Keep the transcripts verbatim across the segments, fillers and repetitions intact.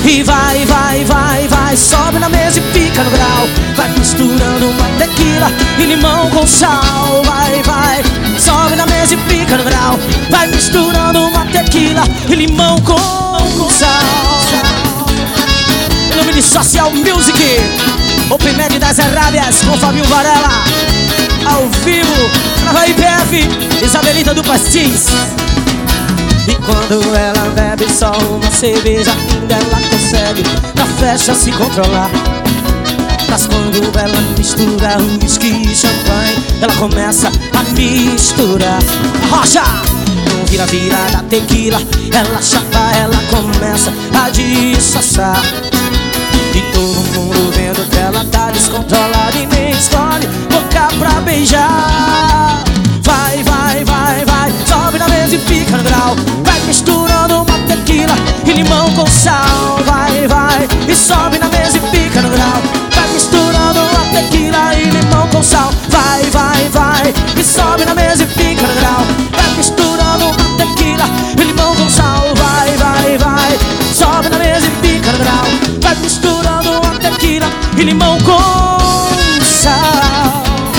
E vai, vai, vai, vai, sobe na mesa e fica no grau. Vai misturando uma tequila e limão com sal. Vai, vai, sobe na mesa e fica no grau. Vai misturando uma tequila e limão com, com sal. Em nome de Social Music, Open Med das Arábias com Fabinho Varela, ao vivo, na I P F, Isabelita do Pastis. E quando ela bebe só uma cerveja, ainda ela consegue na festa se controlar. Mas quando ela mistura whisky e champanhe, ela começa a misturar. Rocha! Não vira, vira da tequila, ela chapa, ela começa a disfarçar. E todo mundo vendo que ela tá descontrolada e nem escolhe boca pra beijar. Vai, vai, vai, vai, sobe na mesa e fica no grau. Vai misturando uma tequila e limão com sal. Vai, vai, e sobe na mesa e fica no grau. Vai misturando uma tequila e limão com sal. Vai, vai, vai, e sobe na mesa e fica no grau. Vai misturando uma tequila e limão com sal. Vai, vai, vai, sobe na mesa e fica no grau. Vai misturando uma tequila e limão com sal.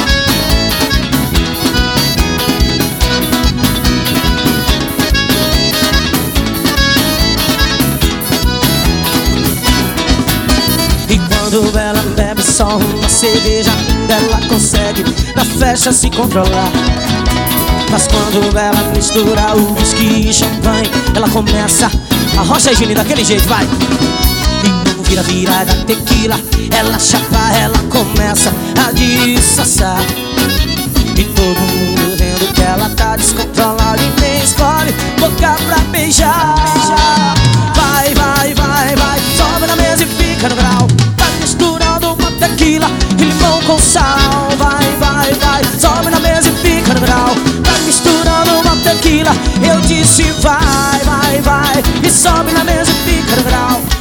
E quando ela bebe só uma cerveja, ela consegue na festa se controlar. Mas quando ela mistura o whisky e champanhe, ela começa a rocha e gine daquele jeito, vai. E não vira, vira da tequila, ela chapa, ela começa a disfarçar. E todo mundo vendo que ela tá descontrolada e nem escolhe boca pra beijar. Vai, vai, vai, vai, sobe na mesa e fica no grau. Vai misturando uma tequila e limão com sal. Vai, vai, vai, sobe na mesa e fica no grau. Vai misturando uma tequila, eu disse vai, vai, vai, e sobe na mesa e fica no grau.